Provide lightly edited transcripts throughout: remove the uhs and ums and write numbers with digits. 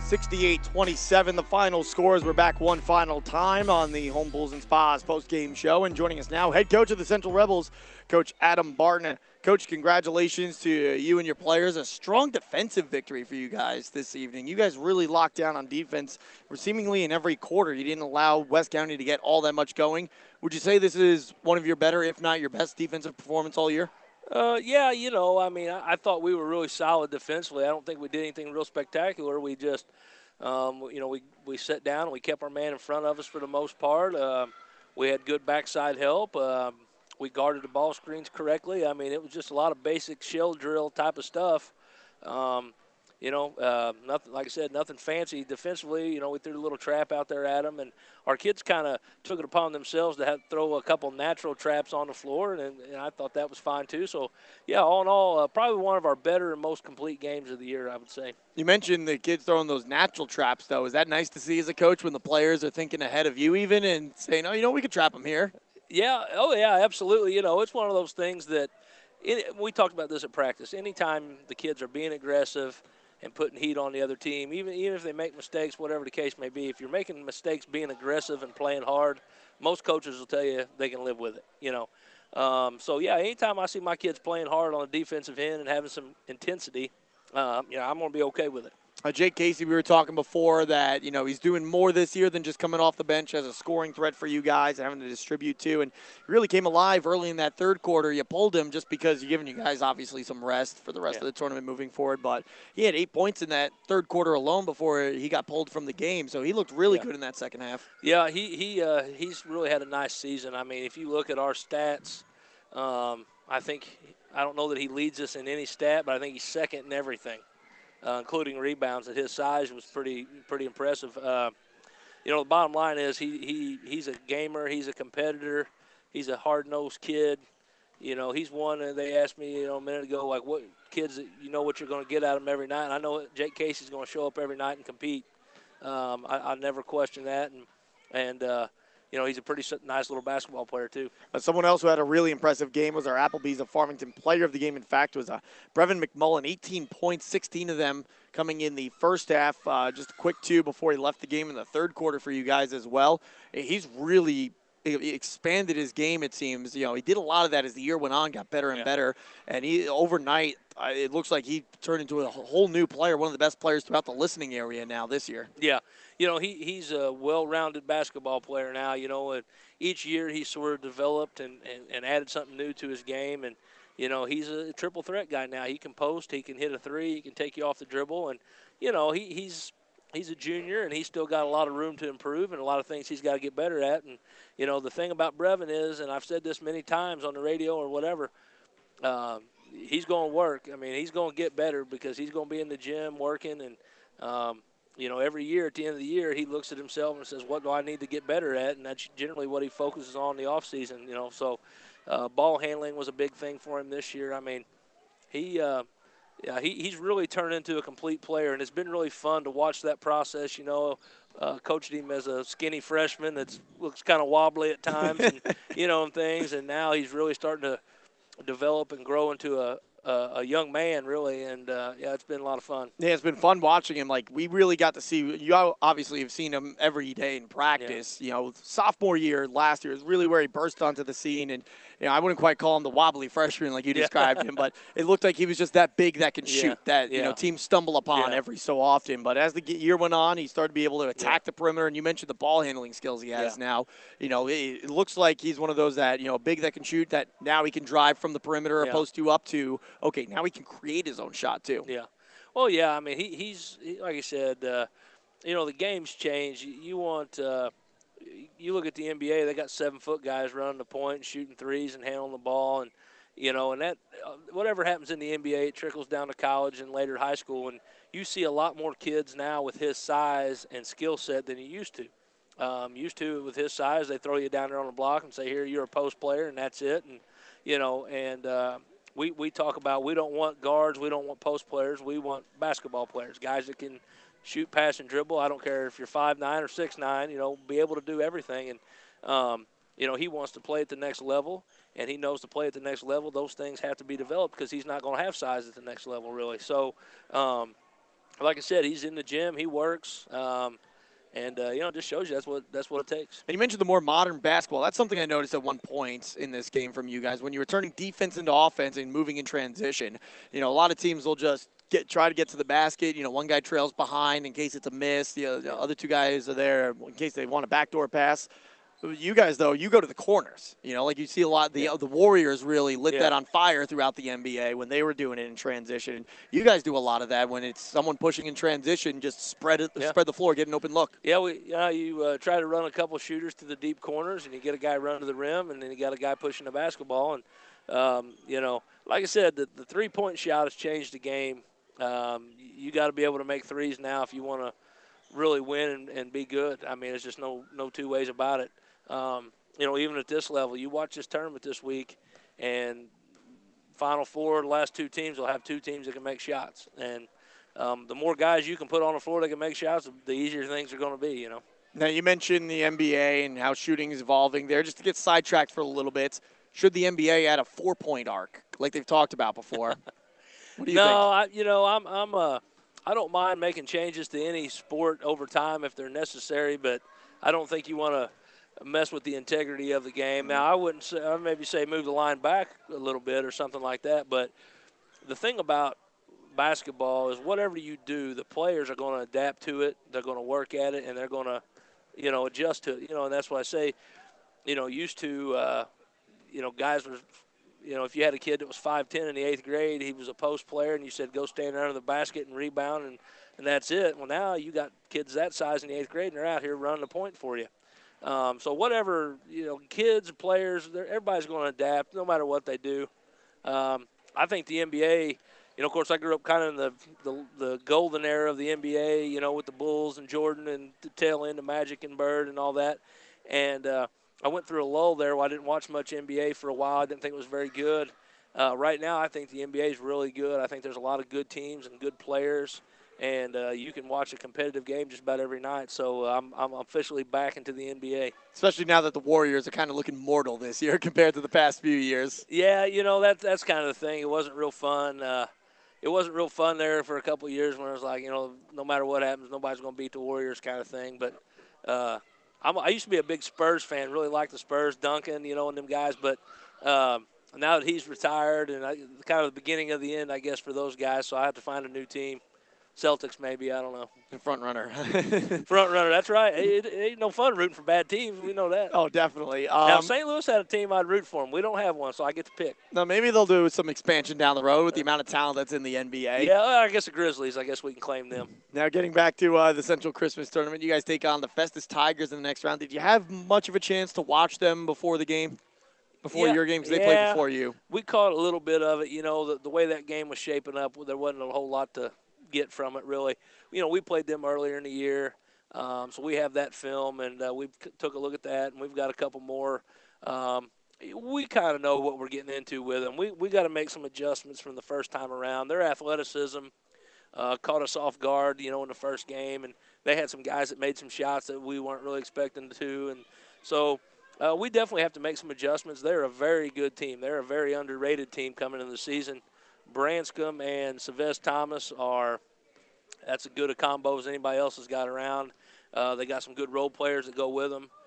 68-27, the final scores. We're back one final time on the Home Pools and Spas post-game show. And joining us now, head coach of the Central Rebels, Coach Adam Barton. Coach, congratulations to you and your players. A strong defensive victory for you guys this evening. You guys really locked down on defense seemingly in every quarter. You didn't allow West County to get all that much going. Would you say this is one of your better, if not your best, defensive performance all year? Yeah, I thought we were really solid defensively. I don't think we did anything real spectacular. We just, we sat down and we kept our man in front of us for the most part. We had good backside help. We guarded the ball screens correctly. I mean, it was just a lot of basic shell drill type of stuff. Nothing, like I said, nothing fancy defensively. We threw a little trap out there at them, and our kids kind of took it upon themselves to have to throw a couple natural traps on the floor, and I thought that was fine too. So, yeah, all in all, probably one of our better and most complete games of the year, I would say. You mentioned the kids throwing those natural traps, though. Is that nice to see as a coach when the players are thinking ahead of you even and saying, oh, we could trap them here? Yeah, oh, yeah, absolutely. It's one of those things that we talked about this at practice. Anytime the kids are being aggressive and putting heat on the other team, even if they make mistakes, whatever the case may be, if you're making mistakes being aggressive and playing hard, most coaches will tell you they can live with it, So, yeah, anytime I see my kids playing hard on the defensive end and having some intensity, I'm going to be okay with it. Jake Casey, we were talking before that, he's doing more this year than just coming off the bench as a scoring threat for you guys, having to distribute too. And he really came alive early in that third quarter. You pulled him just because you're giving you guys obviously some rest for the rest of the tournament moving forward. But he had 8 points in that third quarter alone before he got pulled from the game. So he looked really good in that second half. Yeah, he's really had a nice season. I mean, if you look at our stats, I don't know that he leads us in any stat, but I think he's second in everything. Including rebounds. At his size was pretty impressive. The bottom line is he's a gamer. He's a competitor. He's a hard-nosed kid. He's one. And they asked me, a minute ago, like what kids, what you're going to get out of him every night. And I know Jake Casey's going to show up every night and compete. I never question that. He's a pretty nice little basketball player, too. Someone else who had a really impressive game was our Applebee's of Farmington player of the game. In fact, was Brevin McMullen, 18 points, 16 of them coming in the first half. Just a quick two before he left the game in the third quarter for you guys as well. He's really expanded his game, it seems. He did a lot of that as the year went on, got better and better. And he overnight, it looks like he turned into a whole new player, one of the best players throughout the listening area now this year. Yeah. He's a well-rounded basketball player now, and each year he's sort of developed and added something new to his game. And, he's a triple threat guy now. He can post, he can hit a three, he can take you off the dribble. And, he's a junior, and he's still got a lot of room to improve and a lot of things he's got to get better at. And, the thing about Brevin is, and I've said this many times on the radio or whatever, he's going to work. I mean, he's going to get better because he's going to be in the gym working. And, every year at the end of the year, he looks at himself and says, what do I need to get better at? And that's generally what he focuses on in the offseason, So ball handling was a big thing for him this year. I mean, he's really turned into a complete player, and it's been really fun to watch that process. Coached him as a skinny freshman that looks kind of wobbly at times, and and things. And now he's really starting to develop and grow into a young man, really, and it's been a lot of fun. Yeah, it's been fun watching him. Like, we really got to see, you obviously have seen him every day in practice. Yeah. Sophomore year, last year, is really where he burst onto the scene, and I wouldn't quite call him the wobbly freshman like you described him, but it looked like he was just that big that can shoot, that teams stumble upon every so often. But as the year went on, he started to be able to attack the perimeter, and you mentioned the ball handling skills he has now. It looks like he's one of those that, big that can shoot, that now he can drive from the perimeter opposed to up to, okay, now he can create his own shot too. Yeah. Well, yeah, I mean, he's like I said, the game's changed. You look at the NBA, they got 7-foot guys running the point, shooting threes and handling the ball. And, and that whatever happens in the NBA, it trickles down to college and later high school. And you see a lot more kids now with his size and skill set than you used to. With his size, they throw you down there on the block and say, here, you're a post player, and that's it. And, we talk about we don't want guards, we don't want post players, we want basketball players, guys that can shoot, pass, and dribble. I don't care if you're 5'9" or 6'9", be able to do everything. And, he wants to play at the next level, and he knows to play at the next level, those things have to be developed because he's not going to have size at the next level, really. So, like I said, he's in the gym. He works. And just shows you that's what it takes. And you mentioned the more modern basketball. That's something I noticed at one point in this game from you guys when you were turning defense into offense and moving in transition. A lot of teams will just try to get to the basket. One guy trails behind in case it's a miss. The other two guys are there in case they want a backdoor pass. You guys, though, you go to the corners. Like you see a lot. The Warriors really lit that on fire throughout the NBA when they were doing it in transition. You guys do a lot of that when it's someone pushing in transition, just spread the floor, get an open look. Yeah, you try to run a couple shooters to the deep corners, and you get a guy run to the rim, and then you got a guy pushing the basketball. And like I said, the 3-point shot has changed the game. You got to be able to make threes now if you want to really win and be good. I mean, there's just no two ways about it. Even at this level, you watch this tournament this week, and Final Four, the last two teams will have two teams that can make shots. And the more guys you can put on the floor that can make shots, the easier things are going to be, Now, you mentioned the NBA and how shooting is evolving there. Just to get sidetracked for a little bit, should the NBA add a 4-point arc like they've talked about before? What do you think? No, I don't mind making changes to any sport over time if they're necessary, but I don't think you want to mess with the integrity of the game. Now, I'd maybe say move the line back a little bit or something like that, but the thing about basketball is whatever you do, the players are going to adapt to it, they're going to work at it, and they're going to, adjust to it. And that's why I say, used to, guys were, if you had a kid that was 5'10" in the 8th grade, he was a post player, and you said go stand under the basket and rebound, and that's it. Well, now you got kids that size in the 8th grade, and they're out here running the point for you. So whatever, kids, players, everybody's going to adapt no matter what they do. I think the NBA, of course, I grew up kind of in the golden era of the NBA, with the Bulls and Jordan and the tail end of Magic and Bird and all that. And I went through a lull there where I didn't watch much NBA for a while. I didn't think it was very good. Right now, I think the NBA is really good. I think there's a lot of good teams and good players. And you can watch a competitive game just about every night. So I'm officially back into the NBA. Especially now that the Warriors are kind of looking mortal this year compared to the past few years. Yeah, that's kind of the thing. It wasn't real fun. It wasn't real fun there for a couple of years when it was like, no matter what happens, nobody's going to beat the Warriors kind of thing. But I used to be a big Spurs fan, really liked the Spurs, Duncan, and them guys. But now that he's retired, and kind of the beginning of the end, I guess, for those guys, so I have to find a new team. Celtics, maybe, I don't know. Front runner. Front runner, that's right. It ain't no fun rooting for bad teams. We know that. Oh, definitely. Now, if St. Louis had a team, I'd root for them. We don't have one, so I get to pick. No, maybe they'll do some expansion down the road with the amount of talent that's in the NBA. Yeah, well, I guess the Grizzlies. I guess we can claim them. Now, getting back to the Central Christmas Tournament, you guys take on the Festus Tigers in the next round. Did you have much of a chance to watch them before the game? Before your game, because they played before you. We caught a little bit of it. The way that game was shaping up, there wasn't a whole lot to get from it, really. We played them earlier in the year, so we have that film, and we took a look at that, and we've got a couple more. We kind of know what we're getting into with them. We got to make some adjustments from the first time around. Their athleticism caught us off guard, in the first game, and they had some guys that made some shots that we weren't really expecting to, and so we definitely have to make some adjustments. They're a very good team. They're a very underrated team coming into the season. Branscombe and Sylvester Thomas that's as good a combo as anybody else has got around. They got some good role players that go with them.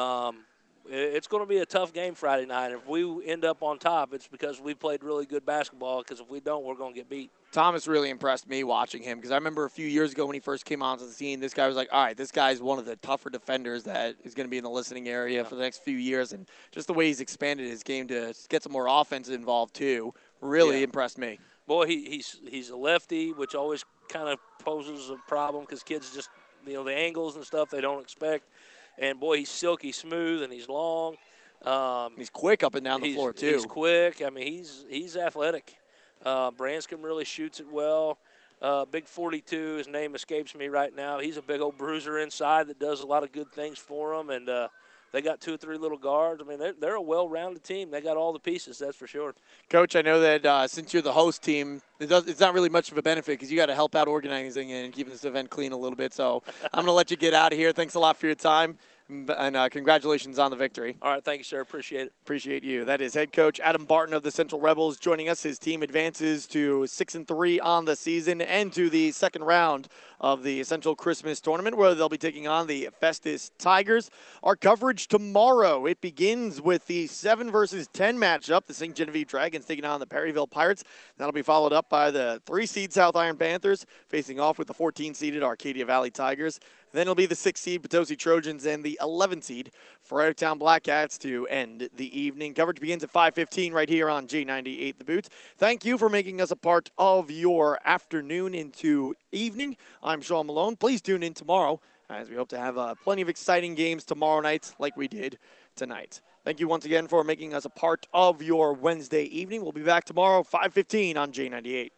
It's going to be a tough game Friday night. If we end up on top, it's because we played really good basketball, because if we don't, we're going to get beat. Thomas really impressed me watching him, because I remember a few years ago when he first came onto the scene, this guy was like, all right, this guy's one of the tougher defenders that is going to be in the listening area for the next few years. And just the way he's expanded his game to get some more offense involved, too, really impressed me. Boy, he's a lefty, which always kind of poses a problem because kids just, the angles and stuff they don't expect. And, boy, he's silky smooth and he's long. He's quick up and down the floor, too. He's quick. I mean, he's athletic. Branscombe really shoots it well. Big 42, his name escapes me right now. He's a big old bruiser inside that does a lot of good things for them. And they got 2 or 3 little guards. I mean, they're a well-rounded team. They got all the pieces, that's for sure. Coach, I know that since you're the host team, it's not really much of a benefit because you got to help out organizing and keeping this event clean a little bit. So I'm going to let you get out of here. Thanks a lot for your time. And congratulations on the victory. All right, thank you, sir. Appreciate it. Appreciate you. That is head coach Adam Barton of the Central Rebels joining us. His team advances to 6-3 on the season and to the second round of the Central Christmas Tournament, where they'll be taking on the Festus Tigers. Our coverage tomorrow, it begins with the 7 versus 10 matchup. The St. Genevieve Dragons taking on the Perryville Pirates. That'll be followed up by the 3-seed South Iron Panthers facing off with the 14-seeded Arcadia Valley Tigers. Then it'll be the 6-seed Potosi Trojans and the 11-seed Fredericktown Blackcats to end the evening. Coverage begins at 5:15 right here on J98 The Boot. Thank you for making us a part of your afternoon into evening. I'm Sean Malone. Please tune in tomorrow as we hope to have plenty of exciting games tomorrow night like we did tonight. Thank you once again for making us a part of your Wednesday evening. We'll be back tomorrow, 5:15 on J98.